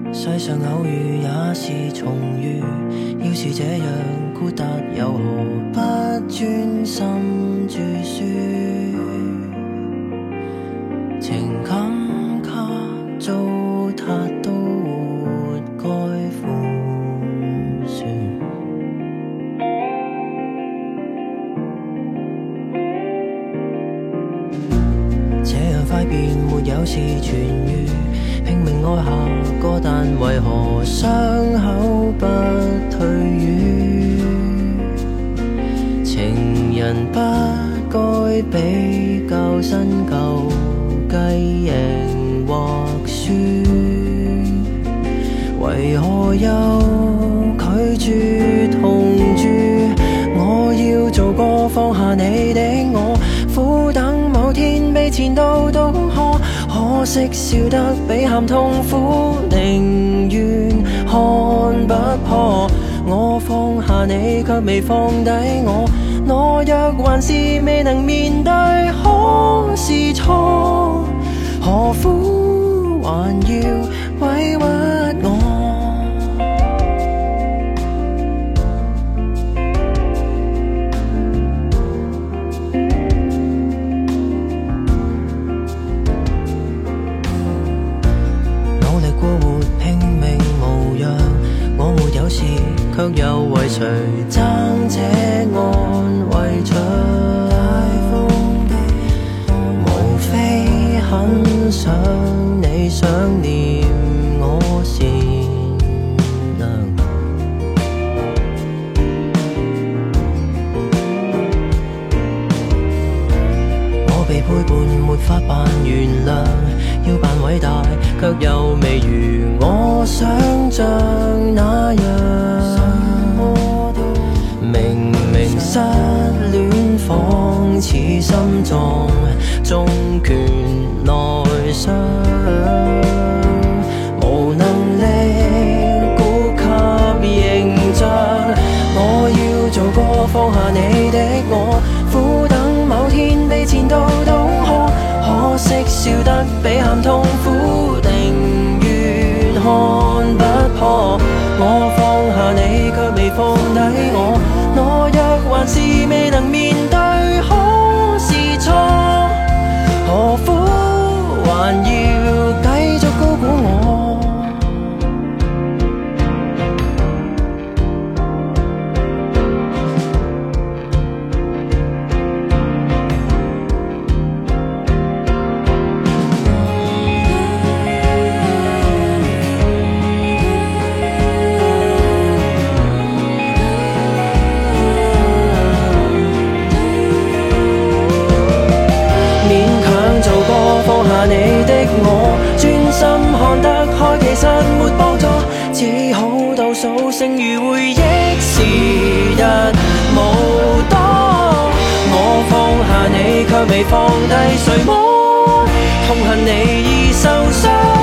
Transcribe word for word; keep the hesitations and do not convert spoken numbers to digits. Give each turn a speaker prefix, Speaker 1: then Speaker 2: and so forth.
Speaker 1: 世上偶遇也是重遇，要是这样豁达，又何不專心著書？情感給糟蹋都活該負算。這樣快便沒有事痊愈，拼命愛下個，但為何傷口不退愈？情人不該比較新舊，計贏或輸，為何又拒絕同住？我要做個放下你的我，苦等某天被前度渡河，可惜笑得比喊痛苦，寧願看不破。我放下你卻未放低我，懦弱還是未能面對，可是錯，何苦還要委屈我？努力過活拼命無恙，我沒有事卻又為誰爭這安慰獎？無非很想你想念我善良，我被背叛沒法扮原諒，要扮偉大卻又未如我想像那樣。明明失戀仿似心臟中拳內傷，無能力顧及形象。我要做個放下你的我，苦等某天被前度渡河，可惜笑得比喊痛苦，寧願看不破。我放下你卻未放低我，懦弱還是未能面對，可是錯，何苦還要繼續高估我？你的我專心看得開，其實沒幫助，只好倒數剩餘回憶時日無多。我放下你卻未放低，誰摸痛恨你已受傷。